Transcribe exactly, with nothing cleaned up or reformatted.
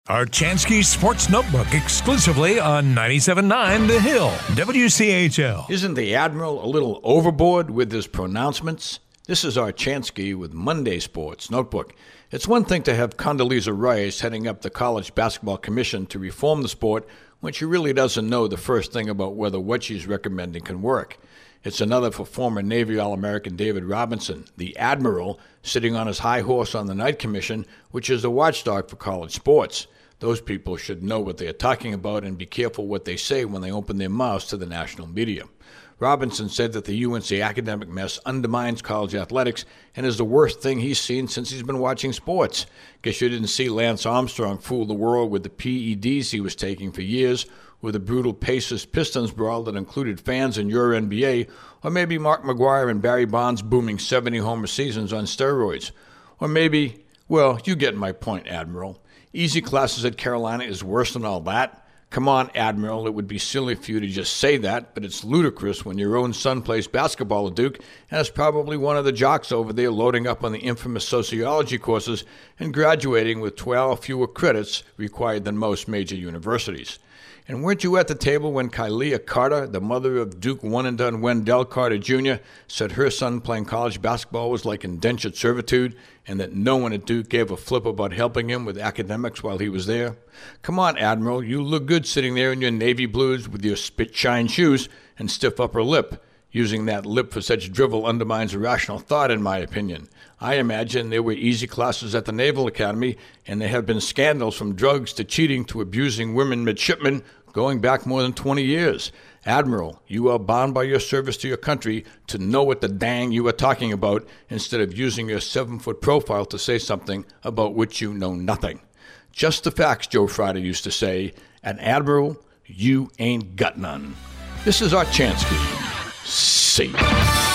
Archansky Sports Notebook exclusively on ninety-seven point nine The Hill, W C H L. Isn't the Admiral a little overboard with his pronouncements? This is Archansky with Monday Sports Notebook. It's one thing to have Condoleezza Rice heading up the College Basketball Commission to reform the sport when she really doesn't know the first thing about whether what she's recommending can work. It's another for former Navy All-American David Robinson, the Admiral, sitting on his high horse on the Knight Commission, which is the watchdog for college sports. Those people should know what they are talking about and be careful what they say when they open their mouths to the national media. Robinson said that the U N C academic mess undermines college athletics and is the worst thing he's seen since he's been watching sports. Guess you didn't see Lance Armstrong fool the world with the P E Ds he was taking for years, with a brutal Pacers-Pistons brawl that included fans in your N B A, or maybe Mark McGwire and Barry Bonds booming seventy-homer seasons on steroids. Or maybe, well, you get my point, Admiral. Easy classes at Carolina is worse than all that. Come on, Admiral, it would be silly for you to just say that, but it's ludicrous when your own son plays basketball at Duke and is probably one of the jocks over there loading up on the infamous sociology courses and graduating with twelve fewer credits required than most major universities. And weren't you at the table when Kylia Carter, the mother of Duke one-and-done Wendell Carter Junior, said her son playing college basketball was like indentured servitude and that no one at Duke gave a flip about helping him with academics while he was there? Come on, Admiral, you look good sitting there in your navy blues with your spit-shine shoes and stiff upper lip. Using that lip for such drivel undermines rational thought, in my opinion. I imagine there were easy classes at the Naval Academy, and there have been scandals from drugs to cheating to abusing women midshipmen going back more than twenty years. Admiral, you are bound by your service to your country to know what the dang you are talking about instead of using your seven-foot profile to say something about which you know nothing. Just the facts, Joe Friday used to say, and Admiral, you ain't got none. This is Archansky. See you.